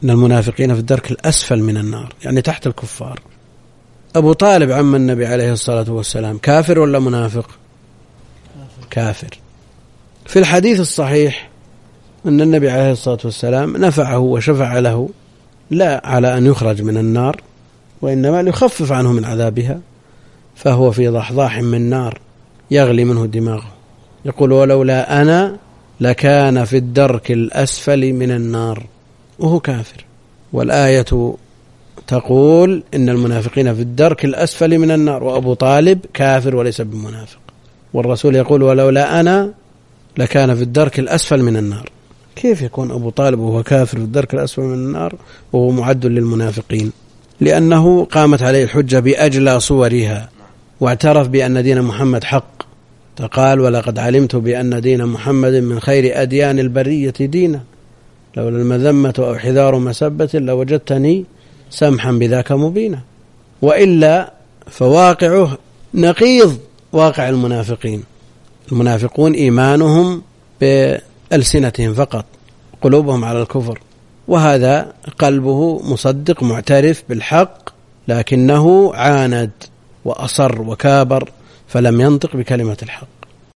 إن المنافقين في الدرك الأسفل من النار، يعني تحت الكفار. أبو طالب عم النبي عليه الصلاة والسلام كافر ولا منافق؟ كافر. في الحديث الصحيح أن النبي عليه الصلاة والسلام نفعه وشفع له، لا على أن يخرج من النار، وإنما ليخفف عنه من عذابها، فهو في ضحضاح من نار يغلي منه دماغه، يقول ولولا أنا لكان في الدرك الأسفل من النار، وهو كافر. والآية تقول إن المنافقين في الدرك الأسفل من النار، وأبو طالب كافر وليس بمنافق، والرسول يقول ولولا أنا لكان في الدرك الأسفل من النار. كيف يكون أبو طالب وهو كافر في الدرك الأسفل من النار وهو معد للمنافقين؟ لأنه قامت عليه الحجة بأجلى صورها، واعترف بأن دين محمد حق، فقال ولقد علمت بأن دين محمد من خير أديان البرية دينا، لولا المذمة أو حذار مسبة لوجدتني سمحا بذاك مبينا. وإلا فواقعه نقيض واقع المنافقين. المنافقون إيمانهم بألسنتهم فقط، قلوبهم على الكفر، وهذا قلبه مصدق معترف بالحق، لكنه عاند وأصر وكابر فلم ينطق بكلمة الحق.